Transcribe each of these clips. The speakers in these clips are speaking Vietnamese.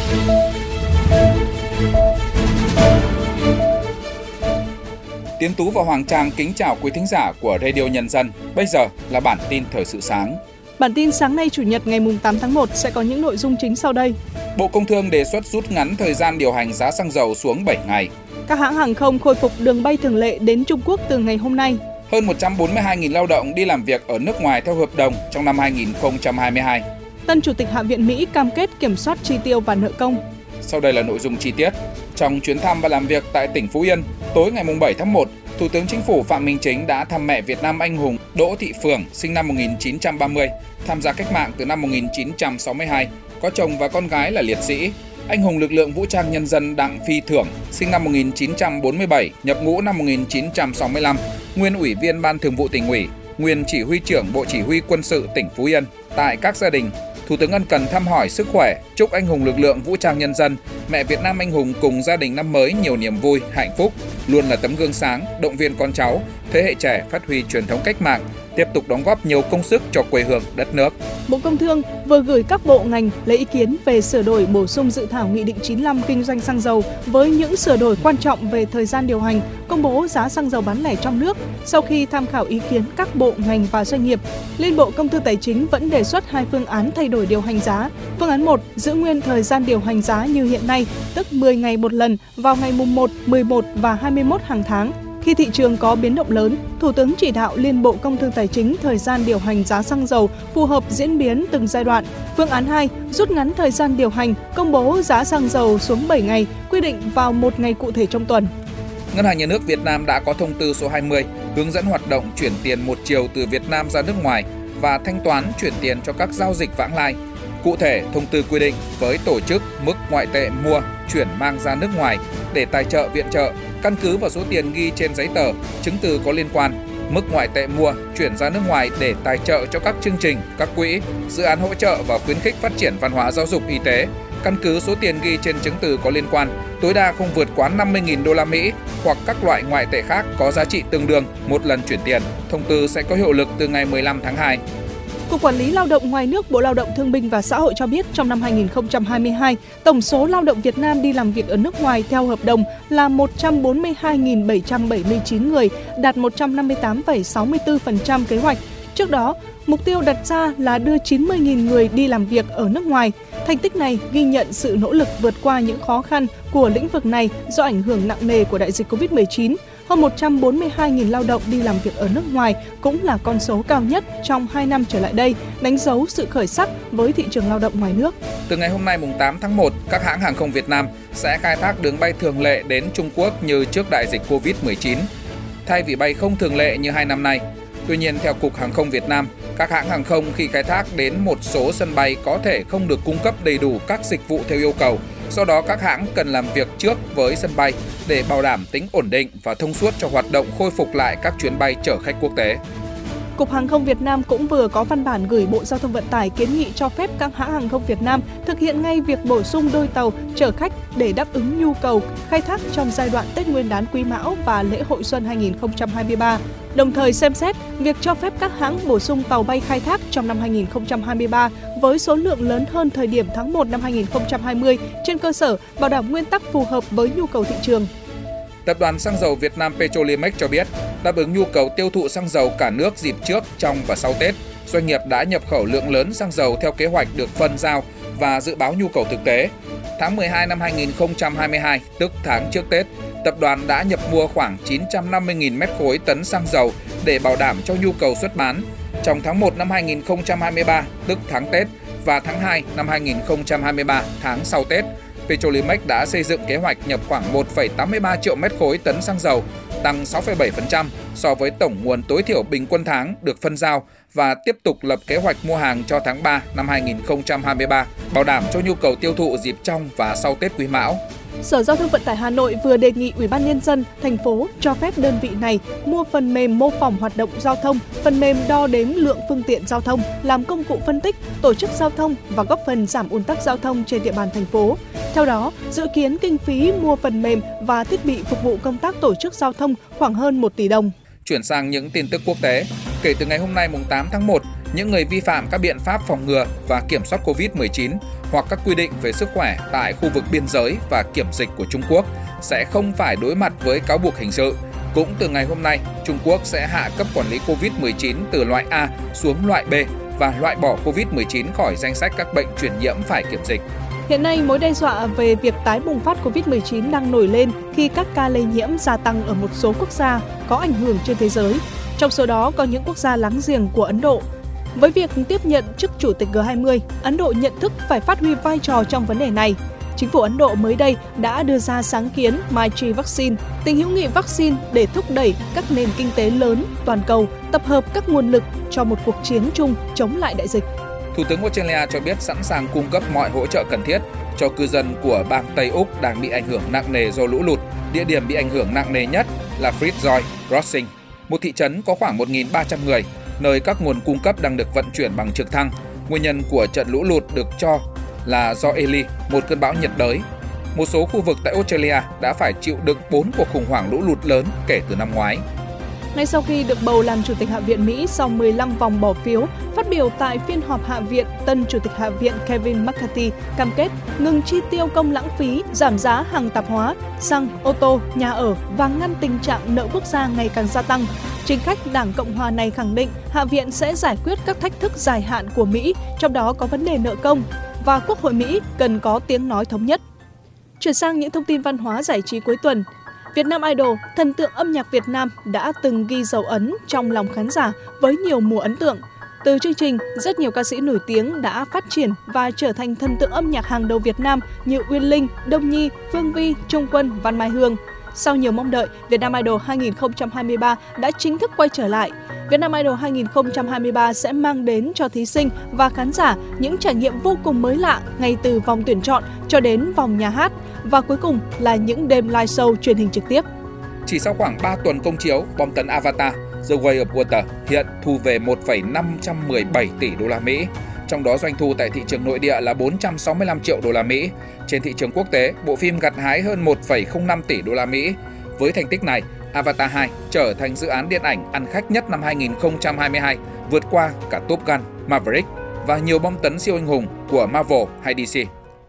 Tiến Tú và Hoàng Trang kính chào quý thính giả của Radio Nhân dân. Bây giờ là bản tin thời sự sáng. Bản tin sáng nay Chủ nhật ngày 8 tháng 1 sẽ có những nội dung chính sau đây. Bộ Công Thương đề xuất rút ngắn thời gian điều hành giá xăng dầu xuống 7 ngày. Các hãng hàng không khôi phục đường bay thường lệ đến Trung Quốc từ ngày hôm nay. Hơn 142.000 lao động đi làm việc ở nước ngoài theo hợp đồng trong năm 2022. Tân Chủ tịch Hạ viện Mỹ cam kết kiểm soát chi tiêu và nợ công. Sau đây là nội dung chi tiết. Trong chuyến thăm và làm việc tại tỉnh Phú Yên, tối ngày 7 tháng 1, Thủ tướng Chính phủ Phạm Minh Chính đã thăm mẹ Việt Nam anh hùng Đỗ Thị Phượng, sinh năm 1930, tham gia cách mạng từ năm 1962, có chồng và con gái là liệt sĩ. Anh hùng lực lượng vũ trang nhân dân Đặng Phi Thưởng, sinh năm 1947, nhập ngũ năm 1965, nguyên ủy viên Ban Thường vụ Tỉnh ủy, nguyên chỉ huy trưởng Bộ Chỉ huy Quân sự tỉnh Phú Yên. Tại các gia đình, Thủ tướng ân cần thăm hỏi sức khỏe, chúc anh hùng lực lượng vũ trang nhân dân, mẹ Việt Nam anh hùng cùng gia đình năm mới nhiều niềm vui, hạnh phúc, luôn là tấm gương sáng, động viên con cháu, thế hệ trẻ phát huy truyền thống cách mạng, tiếp tục đóng góp nhiều công sức cho quê hương, đất nước. Bộ Công Thương vừa gửi các bộ ngành lấy ý kiến về sửa đổi bổ sung dự thảo Nghị định 95 kinh doanh xăng dầu với những sửa đổi quan trọng về thời gian điều hành, công bố giá xăng dầu bán lẻ trong nước. Sau khi tham khảo ý kiến các bộ ngành và doanh nghiệp, Liên Bộ Công Thương Tài chính vẫn đề xuất hai phương án thay đổi điều hành giá. Phương án 1 giữ nguyên thời gian điều hành giá như hiện nay, tức 10 ngày một lần vào ngày mùng 1, 11 và 21 hàng tháng. Khi thị trường có biến động lớn, Thủ tướng chỉ đạo Liên Bộ Công Thương Tài chính thời gian điều hành giá xăng dầu phù hợp diễn biến từng giai đoạn. Phương án 2, rút ngắn thời gian điều hành, công bố giá xăng dầu xuống 7 ngày, quy định vào một ngày cụ thể trong tuần. Ngân hàng Nhà nước Việt Nam đã có thông tư số 20 hướng dẫn hoạt động chuyển tiền một chiều từ Việt Nam ra nước ngoài và thanh toán chuyển tiền cho các giao dịch vãng lai. Cụ thể, thông tư quy định với tổ chức mức ngoại tệ mua, chuyển mang ra nước ngoài để tài trợ viện trợ, căn cứ vào số tiền ghi trên giấy tờ, chứng từ có liên quan. Mức ngoại tệ mua, chuyển ra nước ngoài để tài trợ cho các chương trình, các quỹ, dự án hỗ trợ và khuyến khích phát triển văn hóa giáo dục y tế. Căn cứ số tiền ghi trên chứng từ có liên quan, tối đa không vượt quá 50.000 đô la Mỹ hoặc các loại ngoại tệ khác có giá trị tương đương một lần chuyển tiền. Thông tư sẽ có hiệu lực từ ngày 15 tháng 2. Cục Quản lý Lao động ngoài nước Bộ Lao động Thương binh và Xã hội cho biết trong năm 2022, tổng số lao động Việt Nam đi làm việc ở nước ngoài theo hợp đồng là 142.779 người, đạt 158,64% kế hoạch. Trước đó, mục tiêu đặt ra là đưa 90.000 người đi làm việc ở nước ngoài. Thành tích này ghi nhận sự nỗ lực vượt qua những khó khăn của lĩnh vực này do ảnh hưởng nặng nề của đại dịch Covid-19. Hơn 142.000 lao động đi làm việc ở nước ngoài cũng là con số cao nhất trong 2 năm trở lại đây, đánh dấu sự khởi sắc với thị trường lao động ngoài nước. Từ ngày hôm nay 8 tháng 1, các hãng hàng không Việt Nam sẽ khai thác đường bay thường lệ đến Trung Quốc như trước đại dịch Covid-19, thay vì bay không thường lệ như 2 năm nay. Tuy nhiên, theo Cục Hàng không Việt Nam, các hãng hàng không khi khai thác đến một số sân bay có thể không được cung cấp đầy đủ các dịch vụ theo yêu cầu. Do đó, các hãng cần làm việc trước với sân bay để bảo đảm tính ổn định và thông suốt cho hoạt động khôi phục lại các chuyến bay chở khách quốc tế. Cục Hàng không Việt Nam cũng vừa có văn bản gửi Bộ Giao thông Vận tải kiến nghị cho phép các hãng hàng không Việt Nam thực hiện ngay việc bổ sung đôi tàu chở khách để đáp ứng nhu cầu khai thác trong giai đoạn Tết Nguyên đán Quý Mão và lễ hội xuân 2023. Đồng thời xem xét việc cho phép các hãng bổ sung tàu bay khai thác trong năm 2023 với số lượng lớn hơn thời điểm tháng 1 năm 2020 trên cơ sở bảo đảm nguyên tắc phù hợp với nhu cầu thị trường. Tập đoàn Xăng dầu Việt Nam Petrolimex cho biết, đáp ứng nhu cầu tiêu thụ xăng dầu cả nước dịp trước, trong và sau Tết, doanh nghiệp đã nhập khẩu lượng lớn xăng dầu theo kế hoạch được phân giao và dự báo nhu cầu thực tế. Tháng 12 năm 2022, tức tháng trước Tết, tập đoàn đã nhập mua khoảng 950.000 mét khối tấn xăng dầu để bảo đảm cho nhu cầu xuất bán. Trong tháng 1 năm 2023, tức tháng Tết, và tháng 2 năm 2023, tháng sau Tết, Petrolimex đã xây dựng kế hoạch nhập khoảng 1,83 triệu mét khối tấn xăng dầu, tăng 6,7% so với tổng nguồn tối thiểu bình quân tháng được phân giao và tiếp tục lập kế hoạch mua hàng cho tháng 3 năm 2023, bảo đảm cho nhu cầu tiêu thụ dịp trong và sau Tết Quý Mão. Sở Giao thông Vận tải Hà Nội vừa đề nghị Ủy ban Nhân dân thành phố cho phép đơn vị này mua phần mềm mô phỏng hoạt động giao thông, phần mềm đo đếm lượng phương tiện giao thông, làm công cụ phân tích, tổ chức giao thông và góp phần giảm ùn tắc giao thông trên địa bàn thành phố. Theo đó, dự kiến kinh phí mua phần mềm và thiết bị phục vụ công tác tổ chức giao thông khoảng hơn 1 tỷ đồng. Chuyển sang những tin tức quốc tế, kể từ ngày hôm nay 8 tháng 1, những người vi phạm các biện pháp phòng ngừa và kiểm soát Covid-19 hoặc các quy định về sức khỏe tại khu vực biên giới và kiểm dịch của Trung Quốc sẽ không phải đối mặt với cáo buộc hình sự. Cũng từ ngày hôm nay, Trung Quốc sẽ hạ cấp quản lý COVID-19 từ loại A xuống loại B và loại bỏ COVID-19 khỏi danh sách các bệnh truyền nhiễm phải kiểm dịch. Hiện nay, mối đe dọa về việc tái bùng phát COVID-19 đang nổi lên khi các ca lây nhiễm gia tăng ở một số quốc gia có ảnh hưởng trên thế giới. Trong số đó có những quốc gia láng giềng của Ấn Độ. Với việc tiếp nhận chức chủ tịch G20, Ấn Độ nhận thức phải phát huy vai trò trong vấn đề này. Chính phủ Ấn Độ mới đây đã đưa ra sáng kiến Maitri Vaccine, tình hữu nghị vaccine để thúc đẩy các nền kinh tế lớn toàn cầu tập hợp các nguồn lực cho một cuộc chiến chung chống lại đại dịch. Thủ tướng Australia cho biết sẵn sàng cung cấp mọi hỗ trợ cần thiết cho cư dân của bang Tây Úc đang bị ảnh hưởng nặng nề do lũ lụt. Địa điểm bị ảnh hưởng nặng nề nhất là Fitzroy Crossing, một thị trấn có khoảng 1.300 người, nơi các nguồn cung cấp đang được vận chuyển bằng trực thăng. Nguyên nhân của trận lũ lụt được cho là do Elly, một cơn bão nhiệt đới. Một số khu vực tại Australia đã phải chịu đựng 4 cuộc khủng hoảng lũ lụt lớn kể từ năm ngoái. Ngay sau khi được bầu làm Chủ tịch Hạ viện Mỹ sau 15 vòng bỏ phiếu, phát biểu tại phiên họp Hạ viện, tân Chủ tịch Hạ viện Kevin McCarthy cam kết ngừng chi tiêu công lãng phí, giảm giá hàng tạp hóa, xăng, ô tô, nhà ở và ngăn tình trạng nợ quốc gia ngày càng gia tăng. Chính khách Đảng Cộng hòa này khẳng định Hạ viện sẽ giải quyết các thách thức dài hạn của Mỹ, trong đó có vấn đề nợ công, và Quốc hội Mỹ cần có tiếng nói thống nhất. Chuyển sang những thông tin văn hóa giải trí cuối tuần. Việt Nam Idol, thần tượng âm nhạc Việt Nam đã từng ghi dấu ấn trong lòng khán giả với nhiều mùa ấn tượng. Từ chương trình, rất nhiều ca sĩ nổi tiếng đã phát triển và trở thành thần tượng âm nhạc hàng đầu Việt Nam như Uyên Linh, Đông Nhi, Phương Vi, Trung Quân, Văn Mai Hương. Sau nhiều mong đợi, Việt Nam Idol 2023 đã chính thức quay trở lại. Việt Nam Idol 2023 sẽ mang đến cho thí sinh và khán giả những trải nghiệm vô cùng mới lạ ngay từ vòng tuyển chọn cho đến vòng nhà hát và cuối cùng là những đêm live show truyền hình trực tiếp. Chỉ sau khoảng 3 tuần công chiếu, bom tấn Avatar The Way of Water hiện thu về 1,517 tỷ đô la Mỹ. Trong đó doanh thu tại thị trường nội địa là 465 triệu đô la Mỹ. Trên thị trường quốc tế, bộ phim gặt hái hơn 1,05 tỷ đô la Mỹ. Với thành tích này, Avatar 2 trở thành dự án điện ảnh ăn khách nhất năm 2022, vượt qua cả Top Gun, Maverick và nhiều bom tấn siêu anh hùng của Marvel hay DC.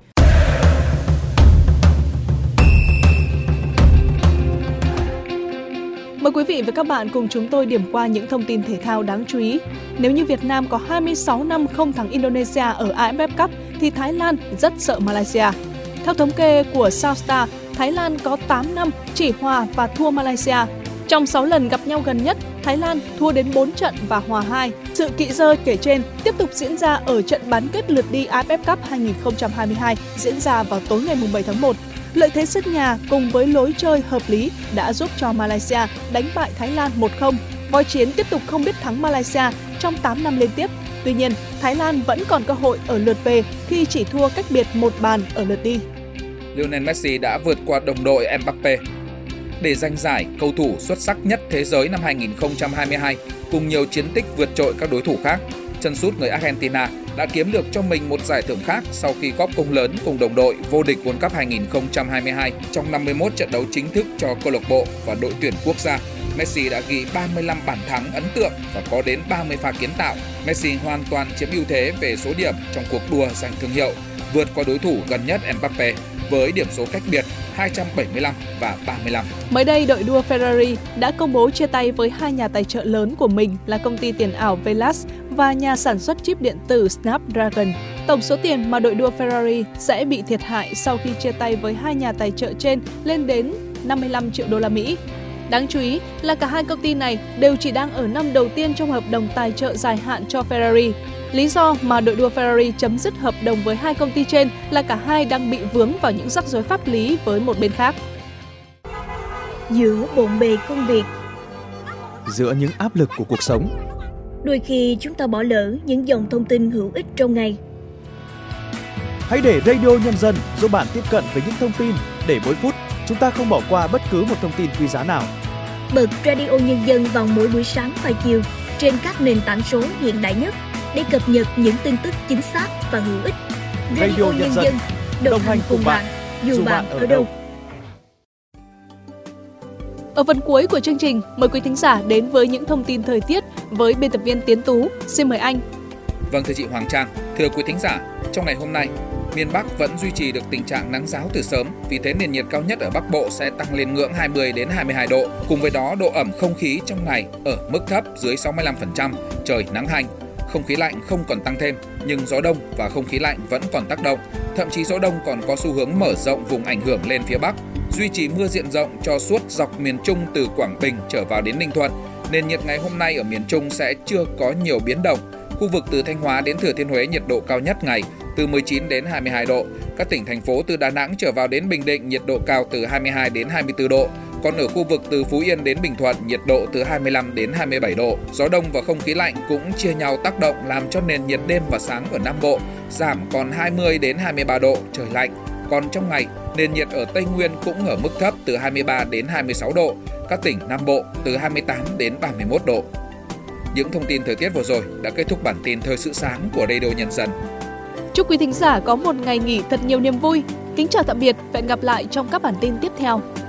Mời quý vị và các bạn cùng chúng tôi điểm qua những thông tin thể thao đáng chú ý. Nếu như Việt Nam có 26 năm không thắng Indonesia ở AFF Cup, thì Thái Lan rất sợ Malaysia. Theo thống kê của Southstar, Thái Lan có 8 năm chỉ hòa và thua Malaysia. Trong 6 lần gặp nhau gần nhất, Thái Lan thua đến 4 trận và hòa 2. Sự kỵ dơ kể trên tiếp tục diễn ra ở trận bán kết lượt đi AFF Cup 2022 diễn ra vào tối ngày 7 tháng 1. Lợi thế sân nhà cùng với lối chơi hợp lý đã giúp cho Malaysia đánh bại Thái Lan 1-0. Voi chiến tiếp tục không biết thắng Malaysia trong 8 năm liên tiếp. Tuy nhiên, Thái Lan vẫn còn cơ hội ở lượt về khi chỉ thua cách biệt 1 bàn ở lượt đi. Lionel Messi đã vượt qua đồng đội Mbappe để giành giải cầu thủ xuất sắc nhất thế giới năm 2022 cùng nhiều chiến tích vượt trội các đối thủ khác. Chân sút người Argentina đã kiếm được cho mình một giải thưởng khác sau khi góp công lớn cùng đồng đội vô địch World Cup 2022 trong 51 trận đấu chính thức cho câu lạc bộ và đội tuyển quốc gia. Messi đã ghi 35 bàn thắng ấn tượng và có đến 30 pha kiến tạo. Messi hoàn toàn chiếm ưu thế về số điểm trong cuộc đua giành thương hiệu, vượt qua đối thủ gần nhất Mbappe với điểm số cách biệt 275 và 35. Mới đây, đội đua Ferrari đã công bố chia tay với hai nhà tài trợ lớn của mình là công ty tiền ảo Velas và nhà sản xuất chip điện tử Snapdragon. Tổng số tiền mà đội đua Ferrari sẽ bị thiệt hại sau khi chia tay với hai nhà tài trợ trên lên đến 55 triệu đô la Mỹ. Đáng chú ý là cả hai công ty này đều chỉ đang ở năm đầu tiên trong hợp đồng tài trợ dài hạn cho Ferrari. Lý do mà đội đua Ferrari chấm dứt hợp đồng với hai công ty trên là cả hai đang bị vướng vào những rắc rối pháp lý với một bên khác. Giữa bộn bề công việc, giữa những áp lực của cuộc sống, đôi khi chúng ta bỏ lỡ những dòng thông tin hữu ích trong ngày. Hãy để Radio Nhân dân giúp bạn tiếp cận với những thông tin để mỗi phút chúng ta không bỏ qua bất cứ một thông tin quý giá nào. Bật Radio Nhân dân vào mỗi buổi sáng và chiều trên các nền tảng số hiện đại nhất để cập nhật những tin tức chính xác và hữu ích. Radio Nhân dân đồng hành cùng bạn dù bạn ở đâu. Ở phần cuối của chương trình, mời quý thính giả đến với những thông tin thời tiết với biên tập viên Tiến Tú. Xin mời anh. Vâng, thưa chị Hoàng Trang, thưa quý thính giả, trong ngày hôm nay, Miền Bắc vẫn duy trì được tình trạng nắng ráo từ sớm, vì thế nền nhiệt cao nhất ở Bắc Bộ sẽ tăng lên ngưỡng 20 đến 22 độ. Cùng với đó, độ ẩm không khí trong ngày ở mức thấp dưới 65%, trời nắng hanh. Không khí lạnh không còn tăng thêm, nhưng gió đông và không khí lạnh vẫn còn tác động. Thậm chí gió đông còn có xu hướng mở rộng vùng ảnh hưởng lên phía Bắc, duy trì mưa diện rộng cho suốt dọc miền Trung từ Quảng Bình trở vào đến Ninh Thuận. Nền nhiệt ngày hôm nay ở miền Trung sẽ chưa có nhiều biến động. Khu vực từ Thanh Hóa đến Thừa Thiên Huế nhiệt độ cao nhất ngày từ 19 đến 22 độ. Các tỉnh thành phố từ Đà Nẵng trở vào đến Bình Định nhiệt độ cao từ 22 đến 24 độ. Còn ở khu vực từ Phú Yên đến Bình Thuận nhiệt độ từ 25 đến 27 độ. Gió đông và không khí lạnh cũng chia nhau tác động làm cho nền nhiệt đêm và sáng ở Nam Bộ giảm còn 20 đến 23 độ, trời lạnh. Còn trong ngày, nền nhiệt ở Tây Nguyên cũng ở mức thấp từ 23 đến 26 độ. Các tỉnh Nam Bộ từ 28 đến 31 độ. Những thông tin thời tiết vừa rồi đã kết thúc bản tin Thời sự sáng của Radio Nhân dân. Chúc quý thính giả có một ngày nghỉ thật nhiều niềm vui. Kính chào tạm biệt và hẹn gặp lại trong các bản tin tiếp theo.